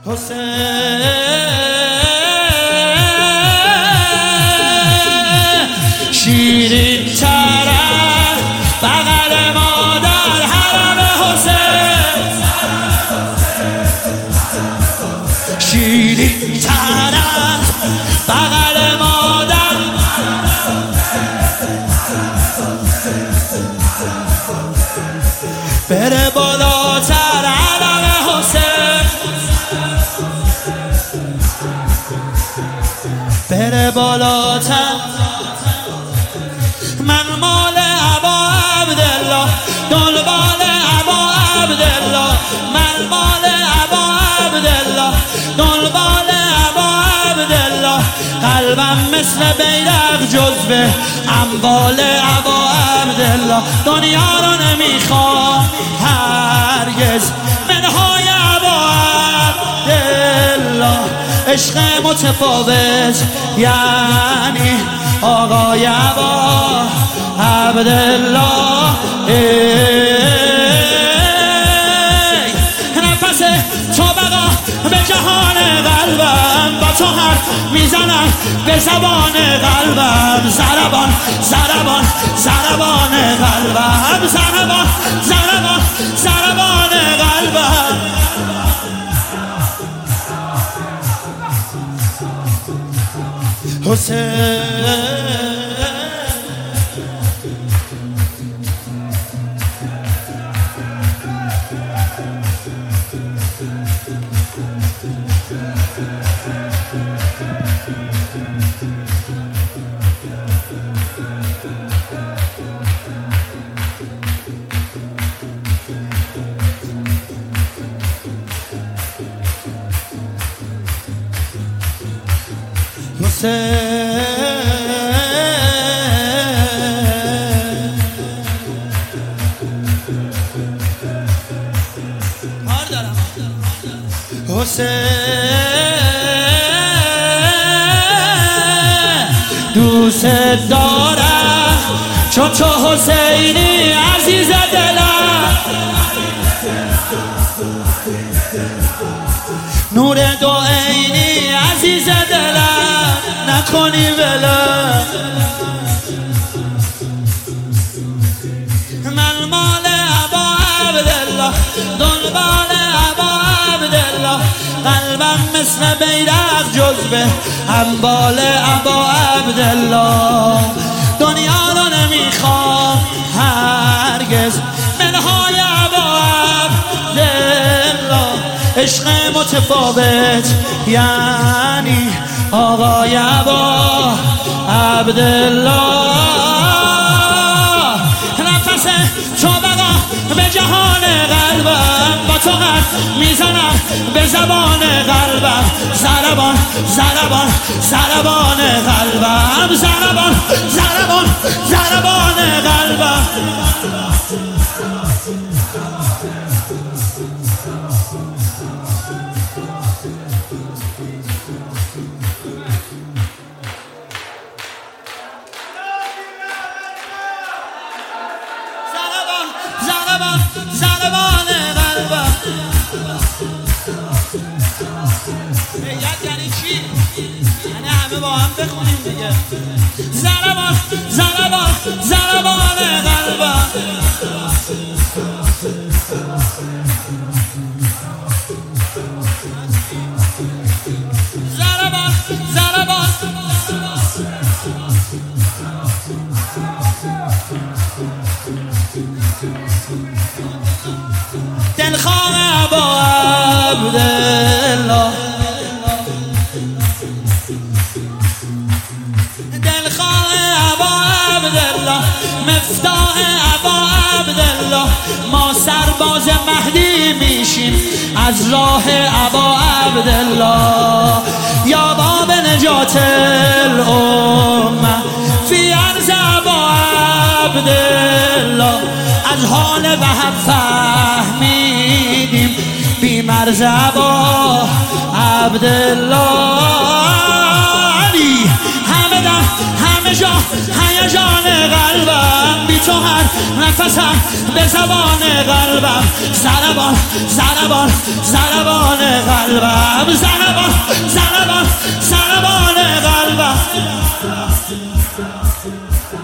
حسین شیرین چرخ بغل مادر حرم حسین شیرین چرخ بغل مادر بره بالاتر علم حسین بره بالاتر من مال ابا عبدالله دنبال ابا عبدالله من مال ابا عبدالله دنبال ابا عبدالله قلبم مثل بیرق جزوه اموال ابا عبدالله دنیا رو نمیخوام هرگز منهای ابا عبدالله عشق متفاوت یعنی آقای ابا عبدالله نفس تو بقا به جهان قلبم با تو حرف میزنم به زبان قلبم ضربان ضربان ضربان قلبم ضربان ضربان ضربان قلبم حسین دوست دارم چون تو حسینی عزیز دلم نور دو عینی عزیز دلم نکنی ولم من مال ابا عبدالله دنبال ابا عبدالله قلبم مثل بیرق جزوه اموال ابا عبدالله دنیا رو نمیخوام هرگز منهای ابا عبدالله عشق متفاوت یعنی آقای ابا عبدالله نفس تو بقا به جهان قلبم با تو حرف میزنم به زبان قلبم ضربان ضربان ضربان قلبم ضربان ضربان ضربان قلبم ضربان قلبم یعنی چی؟ یعنی همه با هم بخونیم دیگه ضربان ضربان ضربان قلبم ضربان ضربان دلخواه ابا عبدالله دلخواه ابا عبدالله مفتاح ابا عبدالله ما سرباز مهدی میشیم از راه ابا عبدالله یا باب نجات الامه فی عرض ابا عبدالله از حال وهب فهمیدیم بی مرز ابا عبدالله علی همه دم همه جا هیجان قلبم بی تو هر نفسم به زبان قلبم ضربان ضربان ضربان قلبم ضربان ضربان ضربان قلبم